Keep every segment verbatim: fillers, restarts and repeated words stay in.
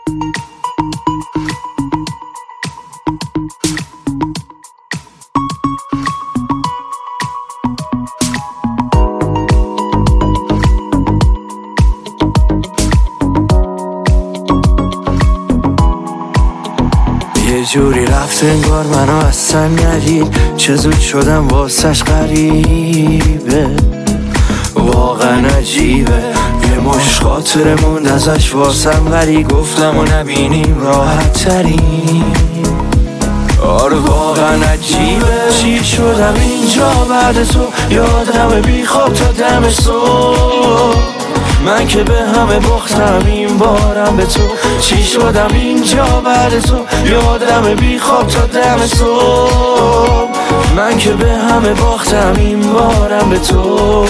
یه جوری رفت انگار منو اصلا ندید، چه زود شدم واسش غریبه، واقعا عجیبه. یه مش خاطره موند ازش واسم، ولی گفتم و نبینیم راحت تریم. آره واقعا عجیبه، چی شدم اینجا بعد تو، یادم بی خواب تا دم صبح. من که به همه باختم این بارم به تو، چی شدم اینجا بعد تو، یادم بی خواب تا دم صبح. من که به همه باختم این بارم به تو.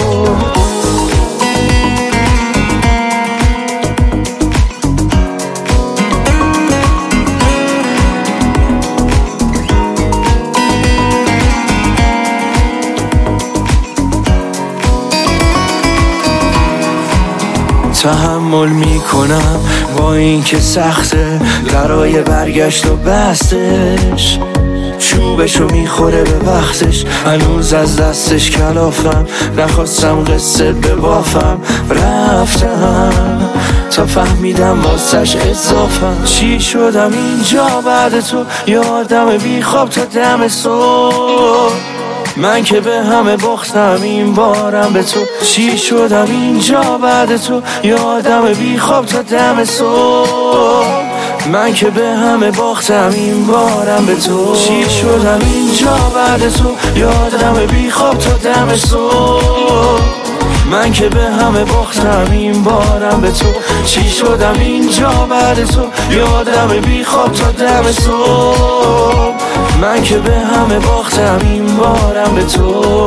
تحمل میکنم با این که سخته، درای برگشت و بستش، چوبشو میخوره به وقتش، هنوز از دستش کلافم، نخواستم قصه ببافم، رفتم تا فهمیدم واسش اضافم. چی شدم اینجا بعد تو، یادم بی خواب تا دم صبح. من که به همه باختم این بارم به تو، چی شدم اینجا بعد تو، یادم بی خواب تا دم صبح. من که به همه باختم این بارم به تو، چی شدم اینجا بعد تو، یادم بی خواب تا دم صبح. من که به همه باختم این بارم به تو، چی شدم اینجا بعد تو، یادم بی خواب تا دم صبح. من که به همه باختم این بارم به تو.